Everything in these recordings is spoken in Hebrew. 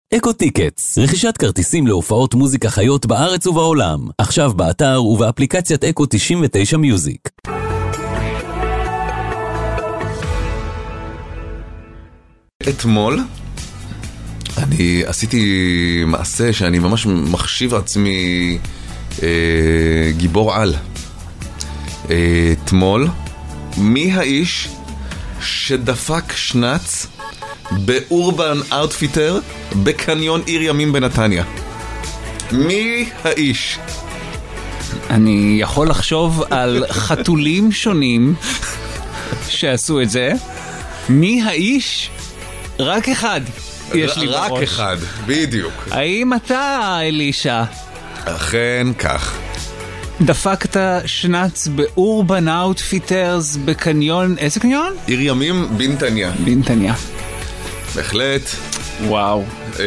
אקו טיקטס, רכישת כרטיסים להופעות מוזיקה חיות בארץ ובעולם. עכשיו באתר ובאפליקציית אקו 99 מיוזיק. אתמול אני עשיתי מעשה שאני ממש מחשיב עצמי גיבור על. אתמול, מי האיש שדפק שנץ באורבן אאוטפיטר בקניון עיר ימים בנתניה? מי האיש? אני יכול לחשוב על חתולים שונים שעשו את זה. מי האיש? רק אחד יש לי בראש. רק אחד, בדיוק. האם אתה, אלישה? אכן כך. דפקת שנץ באורבן אאוטפיטרס בקניון, איזה קניון? עיר ימים בנתניה. בנתניה. בהחלט. וואו.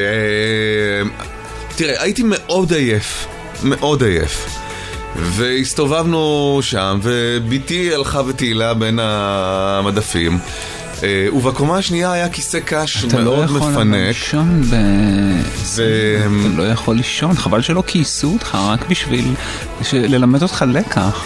תראה, הייתי מאוד עייף. מאוד עייף. והסתובבנו שם, וביתי הלכה ותהילה בין המדפים. ובקומה השנייה היה כיסא קש מאוד מפנק. אתה לא יכול לישון, חבל שלא כיסו אותך, רק בשביל ללמד אותך לקח.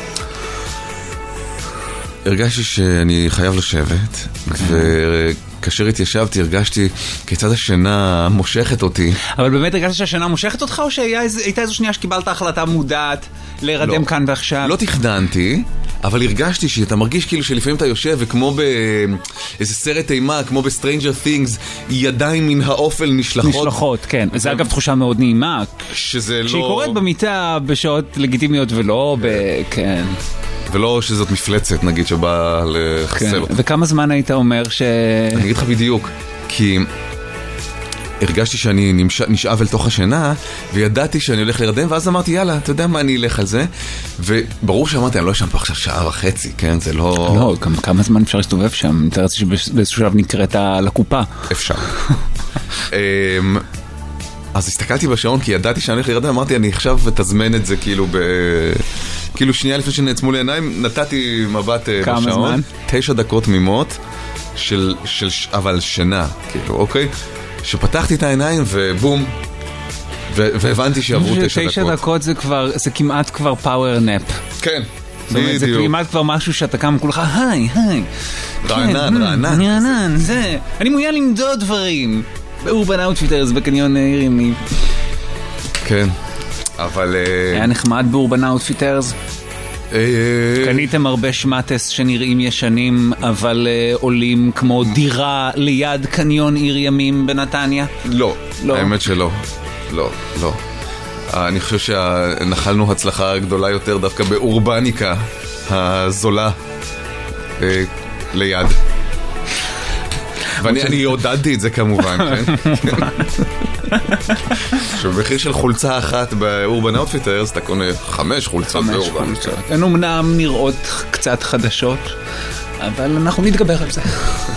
הרגשתי שאני חייב לשבת, וכאשר התיישבתי הרגשתי כיצד השינה מושכת אותי. אבל באמת הרגשת שהשינה מושכת אותך, או שהייתה איזו שנייה שקיבלת החלטה מודעת להירדם כאן ועכשיו? לא תכננתי, אבל הרגשתי שאתה מרגיש כאילו שלפעמים אתה יושב וכמו באיזה סרט אימה, כמו בסטרנג'ר תינגס, ידיים מן האופל נשלחות. נשלחות, כן. זה אגב תחושה מאוד נעימה. שזה לא... שהיא קורית במיטה בשעות לגיטימיות ולא כן. ולא שזאת מפלצת, נגיד, שבאה לחסל אותך. וכמה זמן היית אומר אני אגיד לך בדיוק, כי הרגשתי שאני נשאב אל תוך השינה, וידעתי שאני הולך לרדם, ואז אמרתי, יאללה, אתה יודע מה, אני אלך על זה. וברור שאמרתי, אני לא אשם פה עכשיו שעה וחצי, כן? זה לא... לא, כמה זמן אפשר להסתובב שם? אני תראה שבאיזשהו שלב נקראת לקופה. אפשר. אז הסתכלתי בשעון, כי ידעתי שאני הולך לרדם, אמרתי, אני עכשיו תזמן את זה כאילו שנייה לפני שנעצמו לי עיניים, נתתי מבט בשעון. כמה זמן? 9 דקות תמימות אבל שינה, כאילו, אוקיי? שפתחתי את העיניים ובום, והבנתי שעברו 9 דקות. 9 דקות זה כמעט כבר פאוור נאפ. כן, בדיוק. זה כמעט כבר משהו שאתה קם כולך, היי. רענן, זה. אני מעוניין למדוד דברים. באורבן אאוטפיטרס בקניון עיר ימים. כן, אבל... היה נחמד באורבן אאוטפיטרס? קניתם הרבה שמטס שנראים ישנים, אבל עולים כמו דירה ליד קניון עיר ימים בנתניה? לא, האמת שלא. לא. אני חושב שנחלנו הצלחה גדולה יותר דווקא באורבניקה הזולה ליד. ואני עודדתי את זה כמובן, כן? שבמחיר של חולצה אחת באורבן אאוטפיטרס, אתה קונה 5 חולצות באורבן. הן אומנם נראות קצת חדשות, אבל אנחנו נתגבר על זה.